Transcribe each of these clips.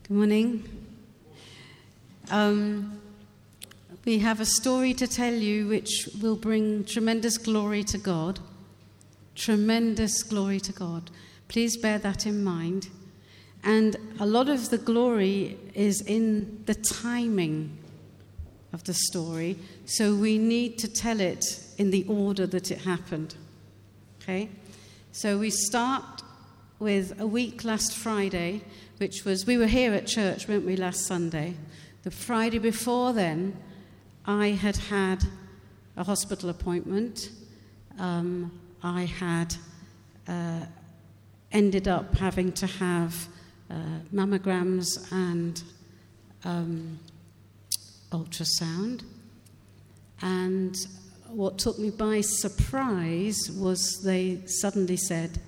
Good morning. We have a story to tell you which will bring tremendous glory to God. Tremendous glory to God. Please bear that in mind. And a lot of the glory is in the timing of the story, so we need to tell it in the order that it happened. Okay? So we start with a week last Friday, which was, we were here at church, weren't we, last Sunday? The Friday before then, I had a hospital appointment. I had ended up having to have mammograms and ultrasound. And what took me by surprise was they suddenly said,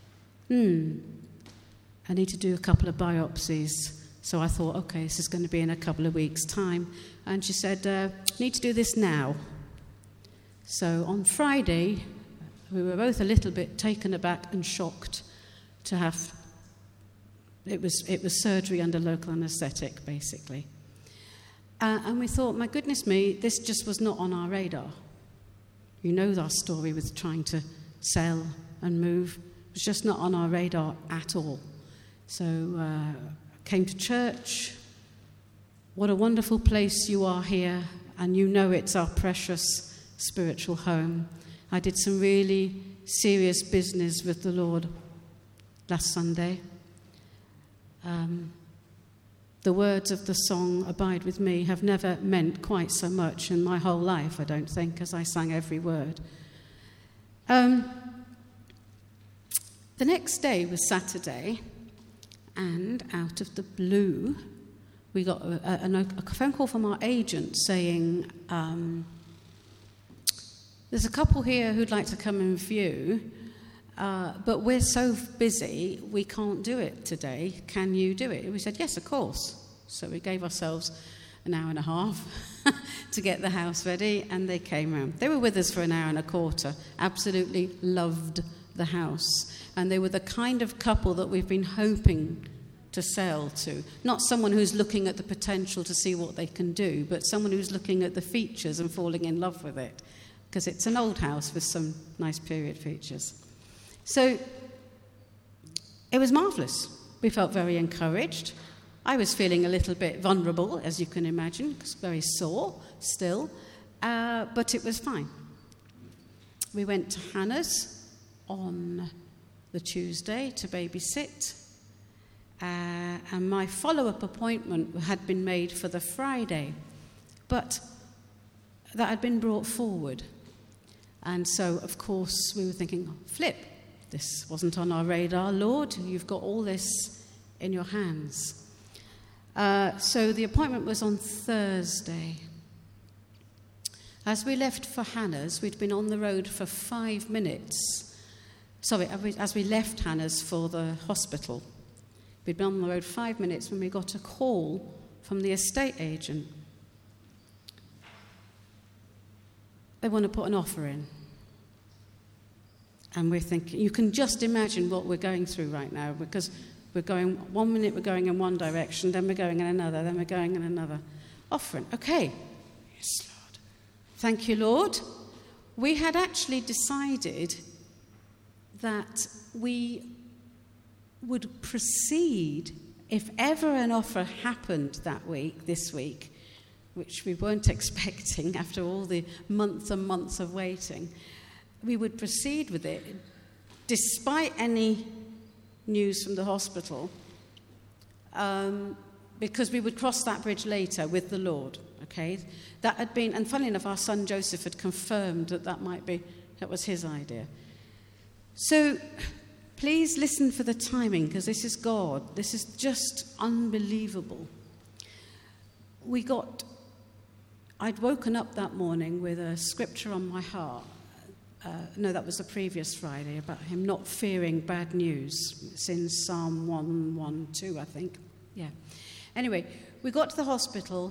I need to do a couple of biopsies. So I thought, okay, this is going to be in a couple of weeks' time. And she said, need to do this now. So on Friday, we were both a little bit taken aback and shocked to have, it was surgery under local anaesthetic, basically. And we thought, my goodness me, this just was not on our radar. You know our story with trying to sell and move. It was just not on our radar at all. So came to church. What a wonderful place you are here, and you know it's our precious spiritual home. I did some really serious business with the Lord last Sunday. The words of the song, Abide With Me, have never meant quite so much in my whole life, I don't think, as I sang every word. The next day was Saturday, and out of the blue, we got a phone call from our agent saying, there's a couple here who'd like to come and view, but we're so busy, we can't do it today. Can you do it? And we said, yes, of course. So we gave ourselves an hour and a half to get the house ready, and they came round. They were with us for an hour and a quarter, absolutely loved the house. And they were the kind of couple that we've been hoping to sell to. Not someone who's looking at the potential to see what they can do, but someone who's looking at the features and falling in love with it, because it's an old house with some nice period features. So it was marvellous. We felt very encouraged. I was feeling a little bit vulnerable, as you can imagine, because very sore still, but it was fine. We went to Hannah's on the Tuesday to babysit, and my follow-up appointment had been made for the Friday, but that had been brought forward. And so, of course, we were thinking, flip, this wasn't on our radar. Lord, you've got all this in your hands. So the appointment was on Thursday. As we left for Hannah's, we'd been on the road for 5 minutes. As we left Hannah's for the hospital, we'd been on the road 5 minutes when we got a call from the estate agent. They want to put an offer in. And we're thinking, you can just imagine what we're going through right now, because we're going, 1 minute we're going in one direction, then we're going in another, then we're going in another. Offering, okay. Yes, Lord. Thank you, Lord. We had actually decided that we would proceed if ever an offer happened this week, which we weren't expecting after all the months and months of waiting. We would proceed with it despite any news from the hospital, because we would cross that bridge later with the Lord, okay? That had been, and funnily enough, our son Joseph had confirmed that was his idea. So please listen for the timing, because this is God. This is just unbelievable. I'd woken up that morning with a scripture on my heart. No, that was the previous Friday, about him not fearing bad news. It's in Psalm 112, I think. Yeah. Anyway, we got to the hospital,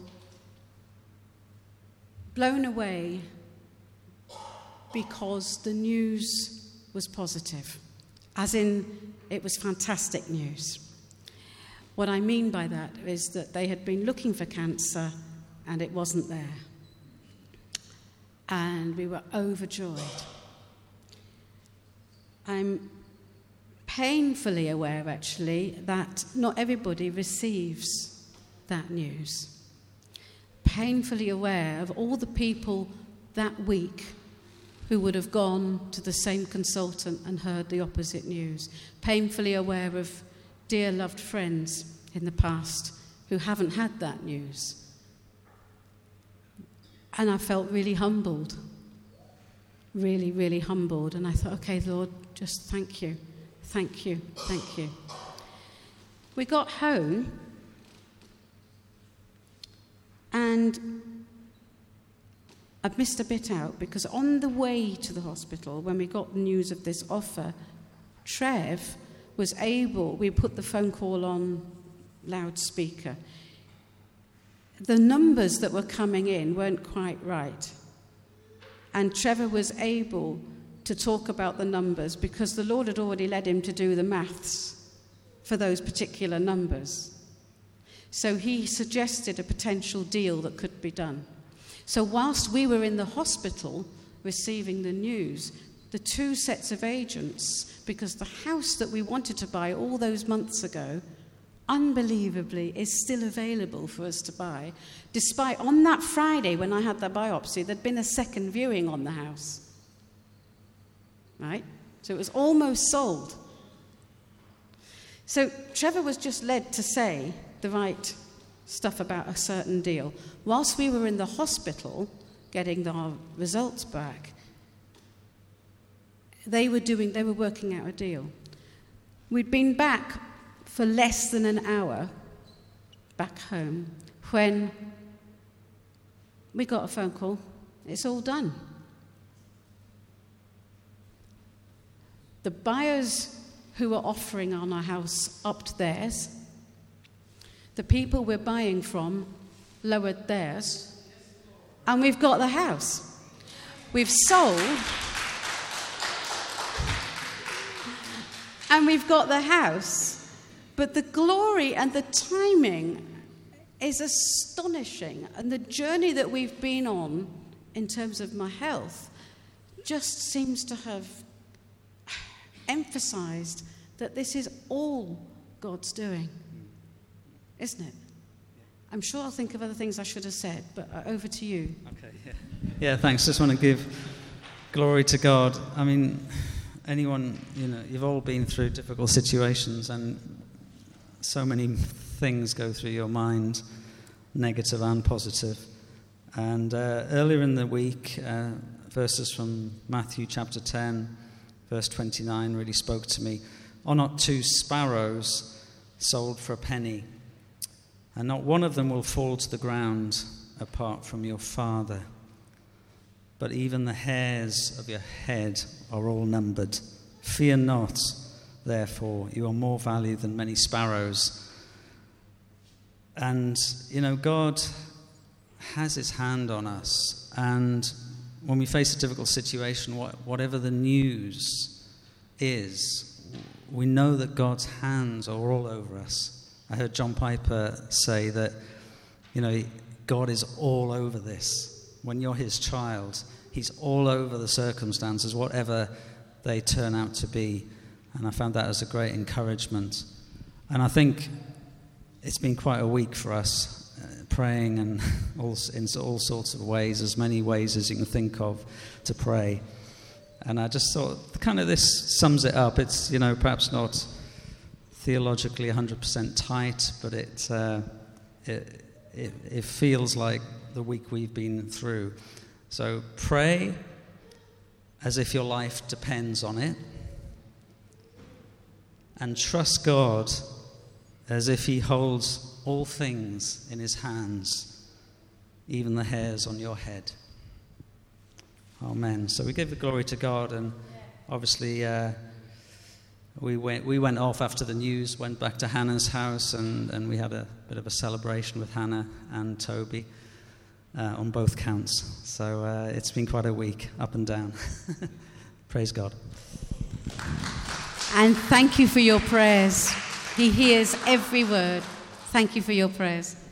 blown away because the news was positive, as in it was fantastic news. What I mean by that is that they had been looking for cancer and it wasn't there. And we were overjoyed. I'm painfully aware, actually, that not everybody receives that news. Painfully aware of all the people that week who would have gone to the same consultant and heard the opposite news. Painfully aware of dear loved friends in the past who haven't had that news. And I felt really humbled, really, really humbled. And I thought, okay, Lord, just thank you, thank you, thank you. We got home, and I've missed a bit out because on the way to the hospital, when we got the news of this offer, Trev was able, we put the phone call on loudspeaker. The numbers that were coming in weren't quite right. And Trevor was able to talk about the numbers because the Lord had already led him to do the maths for those particular numbers. So he suggested a potential deal that could be done. So whilst we were in the hospital receiving the news, the two sets of agents, because the house that we wanted to buy all those months ago, unbelievably, is still available for us to buy, despite on that Friday when I had the biopsy, there'd been a second viewing on the house. Right? So it was almost sold. So Trevor was just led to say the right stuff about a certain deal. Whilst we were in the hospital getting our results back, they were working out a deal. We'd been back for less than an hour back home when we got a phone call. It's all done. The buyers who were offering on our house upped theirs. The people we're buying from lowered theirs. And we've got the house. We've sold. And we've got the house. But the glory and the timing is astonishing. And the journey that we've been on in terms of my health just seems to have emphasized that this is all God's doing, isn't it? I'm sure I'll think of other things I should have said, but over to you. Okay, yeah, thanks. Just want to give glory to God. I mean, anyone, you've all been through difficult situations, and so many things go through your mind, negative and positive. And earlier in the week, verses from Matthew chapter 10, verse 29 really spoke to me. Are not 2 sparrows sold for a penny? And not one of them will fall to the ground apart from your Father. But even the hairs of your head are all numbered. Fear not, therefore, you are more valuable than many sparrows. And, God has his hand on us. And when we face a difficult situation, whatever the news is, we know that God's hands are all over us. I heard John Piper say that, God is all over this. When you're his child, he's all over the circumstances, whatever they turn out to be. And I found that as a great encouragement. And I think it's been quite a week for us, praying and in all sorts of ways, as many ways as you can think of to pray. And I just thought, kind of this sums it up. It's, perhaps not theologically 100% tight, but it feels like the week we've been through. So pray as if your life depends on it, and trust God as if he holds all things in his hands, even the hairs on your head. Amen. So we give the glory to God, and obviously we went off after the news, went back to Hannah's house, and we had a bit of a celebration with Hannah and Toby on both counts. So it's been quite a week, up and down. Praise God. And thank you for your prayers. He hears every word. Thank you for your prayers.